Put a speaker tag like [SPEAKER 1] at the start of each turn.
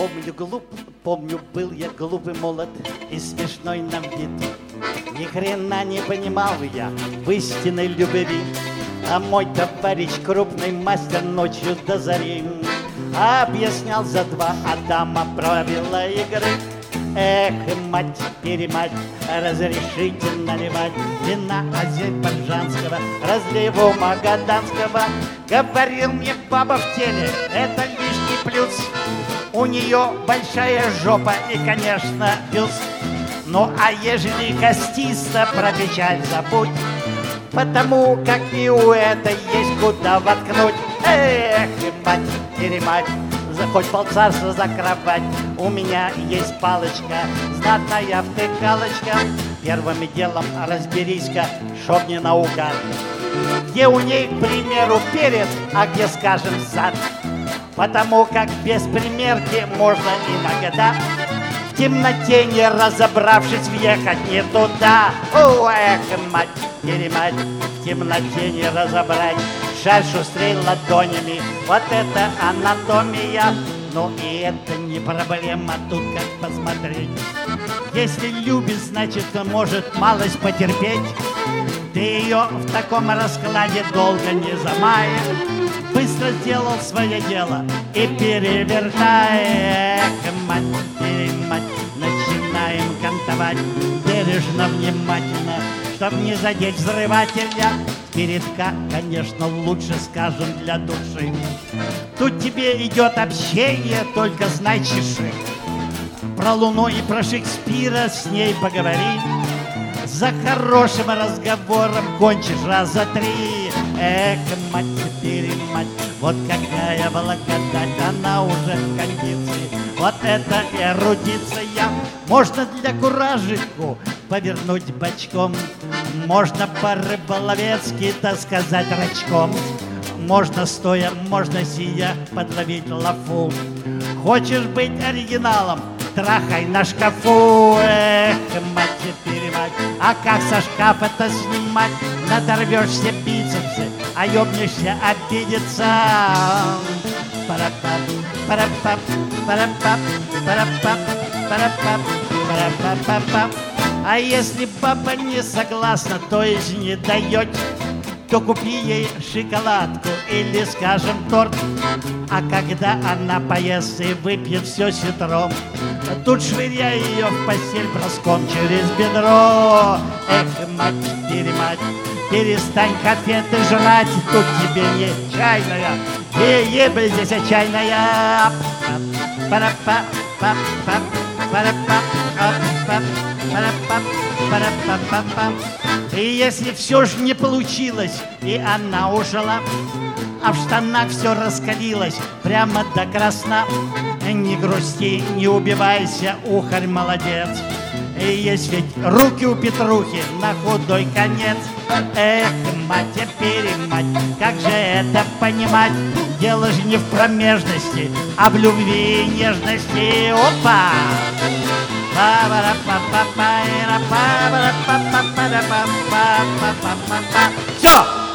[SPEAKER 1] Помню, был я глупый молод и смешной на вид. Ни хрена не понимал я в истинной любви. А мой товарищ, крупный мастер, ночью до зари объяснял за два Адама правила игры. Эх, мать-перемать, разрешите наливать вина азербайджанского, разливу магаданского. Говорил мне баба в теле, это лишний плюс. У нее большая жопа и, конечно, бюст. Ну, а ежели костисто, про печаль забудь, потому как и у этой есть куда воткнуть. Эх, мать-перемать, хоть полцарства за кровать. У меня есть палочка, знатная втыкалочка. Первым делом разберись-ка, чтоб не наугад, где у ней, к примеру, перед, а где, скажем, зад. Потому как без примерки можно иногда в темноте, не разобравшись, въехать не туда. Эх, мать-перемать, в темноте не разобрать. Шарь шустрей ладонями, вот это анатомия. Но и это не проблема, тут как посмотреть. Если любит, значит, может малость потерпеть. Ты ее в таком раскладе долго не замаешь. Быстро сделал свое дело и перевертай. Эх, мать-перемать, начинаем кантовать бережно, внимательно, чтоб не задеть взрывателя. Передка, конечно, лучше, скажем, для души. Тут тебе идет общение, только знай, чеши. Про Луну и про Шекспира с ней поговори. За хорошим разговором кончишь раза три. Эх, мать-перемать, вот какая благодать, она уже в кондиции. Вот это эрудиция. Можно для куражику повернуть бочком, можно по-рыболовецки, так сказать, рачком. Можно стоя, можно сидя подловить лафу. Хочешь быть оригиналом? Трахай на шкафу. Эх, мать-перемать, а как со шкафа-то снимать? Надорвешься бицепсы, а ёбнешься обидеться. Парапап, парапап, парапап, парапап, парапап, парапап. А если баба не согласна, то есть не дает, то купи ей шоколадку или, скажем, торт. А когда она поест и выпьет все ситром, тут швыряй ее в постель броском через бедро. Эх, мать-перемать, перестань конфеты жрать, тут тебе не чайная, ебли здесь, а чайная. Парапап, парапап, парапап, парапап, парапап, парапап. И если все же не получилось, и она ушла, а в штанах все раскалилось прямо до красна, не грусти, не убивайся, ухарь молодец. И есть ведь руки у Петрухи на худой конец. Эх, мать-перемать, как же это понимать? Дело же не в промежности, а в любви и нежности. Опа! Все!